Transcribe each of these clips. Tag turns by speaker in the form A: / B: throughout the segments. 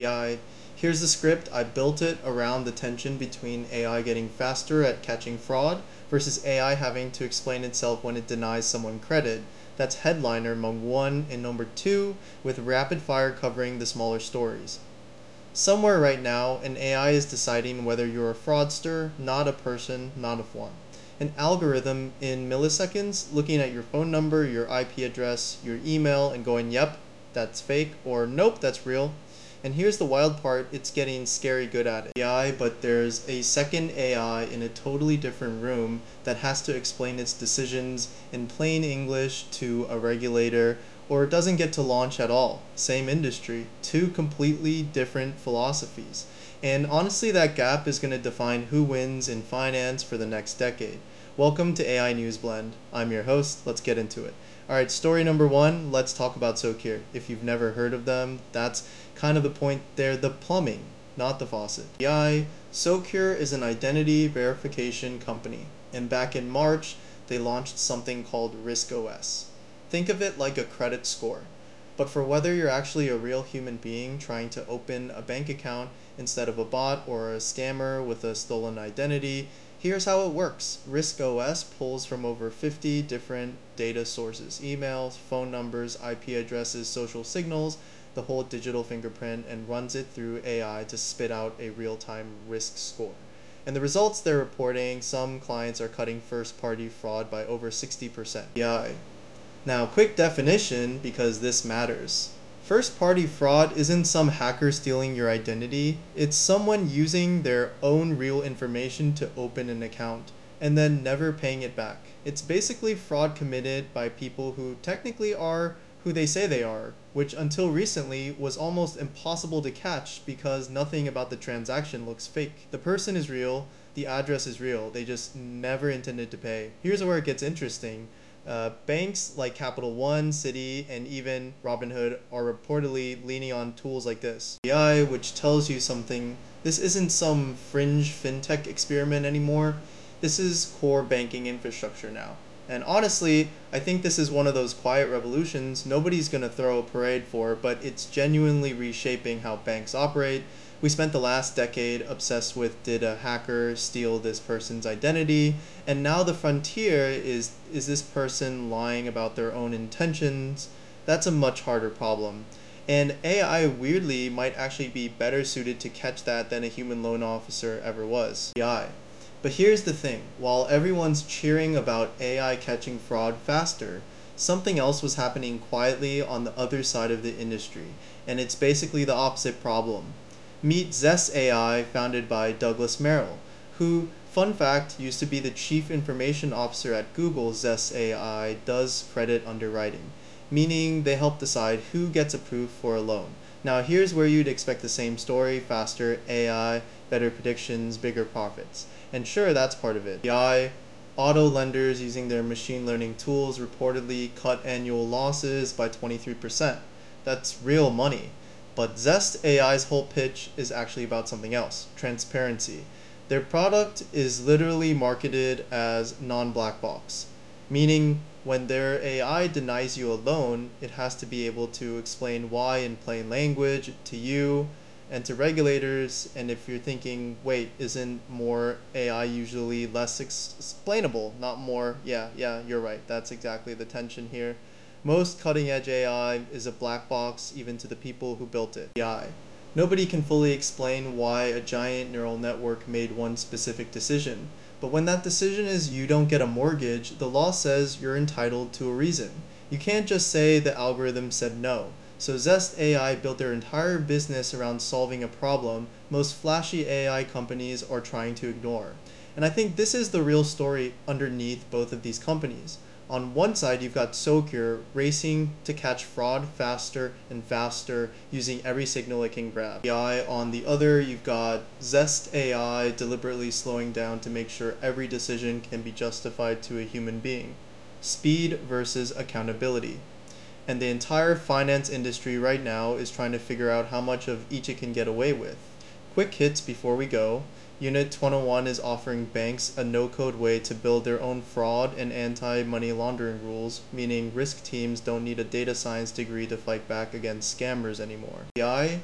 A: AI. Here's the script. I built it around the tension between AI getting faster at catching fraud versus AI having to explain itself when it denies someone credit. That's headliner among 1 and number 2, with rapid fire covering the smaller stories. Somewhere right now, an AI is deciding whether you're a fraudster, not a person, not a one. An algorithm in milliseconds looking at your phone number, your IP address, your email, and going, yep, that's fake, or nope, that's real. And here's the wild part, it's getting scary good at it. AI, but there's a second AI in a totally different room that has to explain its decisions in plain English to a regulator, or it doesn't get to launch at all. Same industry, two completely different philosophies. And honestly, that gap is going to define who wins in finance for the next decade. Welcome to AI News Blend. I'm your host. Let's get into it. Alright, story number 1, let's talk about Socure. If you've never heard of them, that's kind of the point there, the plumbing, not the faucet. AI, Socure is an identity verification company, and back in March, they launched something called RiskOS. Think of it like a credit score, but for whether you're actually a real human being trying to open a bank account instead of a bot or a scammer with a stolen identity. Here's how it works. RiskOS pulls from over 50 different data sources, emails, phone numbers, IP addresses, social signals, the whole digital fingerprint, and runs it through AI to spit out a real-time risk score. And the results they're reporting, some clients are cutting first-party fraud by over 60%. AI. Now, quick definition, because this matters. First-party fraud isn't some hacker stealing your identity, it's someone using their own real information to open an account, and then never paying it back. It's basically fraud committed by people who technically are who they say they are, which until recently was almost impossible to catch because nothing about the transaction looks fake. The person is real, the address is real, they just never intended to pay. Here's where it gets interesting. Banks like Capital One, Citi, and even Robinhood are reportedly leaning on tools like this. AI, which tells you something, this isn't some fringe fintech experiment anymore. This is core banking infrastructure now. And honestly, I think this is one of those quiet revolutions nobody's going to throw a parade for, but it's genuinely reshaping how banks operate. We spent the last decade obsessed with, did a hacker steal this person's identity? And now the frontier is this person lying about their own intentions? That's a much harder problem. And AI weirdly might actually be better suited to catch that than a human loan officer ever was. AI. But here's the thing, while everyone's cheering about AI catching fraud faster, something else was happening quietly on the other side of the industry, and it's basically the opposite problem. Meet Zest AI, founded by Douglas Merrill, who, fun fact, used to be the chief information officer at Google. Zest AI does credit underwriting, meaning they help decide who gets approved for a loan. Now here's where you'd expect the same story, faster AI, better predictions, bigger profits. And sure, that's part of it. AI, auto lenders using their machine learning tools reportedly cut annual losses by 23%. That's real money. But Zest AI's whole pitch is actually about something else, transparency. Their product is literally marketed as non-black box, meaning when their AI denies you a loan, it has to be able to explain why in plain language to you and to regulators. And if you're thinking, wait, isn't more AI usually less explainable, not more? Yeah, you're right. That's exactly the tension here. Most cutting-edge AI is a black box even to the people who built it. AI. Nobody can fully explain why a giant neural network made one specific decision. But when that decision is you don't get a mortgage, the law says you're entitled to a reason. You can't just say the algorithm said no. So Zest AI built their entire business around solving a problem most flashy AI companies are trying to ignore. And I think this is the real story underneath both of these companies. On one side, you've got Socure racing to catch fraud faster and faster using every signal it can grab. AI on the other, you've got Zest AI deliberately slowing down to make sure every decision can be justified to a human being. Speed versus accountability. And the entire finance industry right now is trying to figure out how much of each it can get away with. Quick hits before we go. Unit 201 is offering banks a no-code way to build their own fraud and anti-money laundering rules, meaning risk teams don't need a data science degree to fight back against scammers anymore. AI,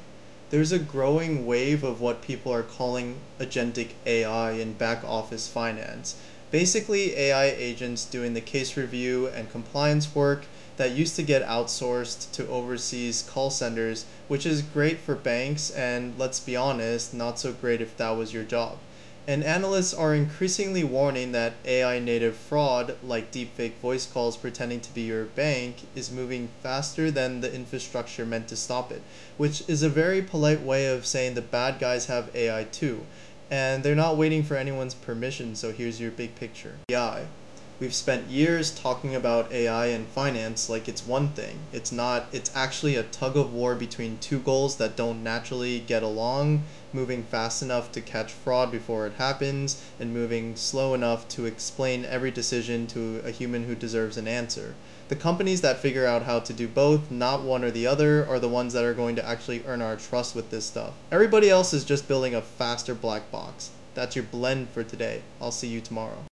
A: There's a growing wave of what people are calling agentic AI in back office finance. Basically, AI agents doing the case review and compliance work that used to get outsourced to overseas call centers, which is great for banks and, let's be honest, not so great if that was your job. And analysts are increasingly warning that AI native fraud, like deepfake voice calls pretending to be your bank, is moving faster than the infrastructure meant to stop it, which is a very polite way of saying the bad guys have AI too. And they're not waiting for anyone's permission, so here's your big picture. AI. We've spent years talking about AI and finance like it's one thing. It's not, it's actually a tug of war between two goals that don't naturally get along, moving fast enough to catch fraud before it happens, and moving slow enough to explain every decision to a human who deserves an answer. The companies that figure out how to do both, not one or the other, are the ones that are going to actually earn our trust with this stuff. Everybody else is just building a faster black box. That's your blend for today. I'll see you tomorrow.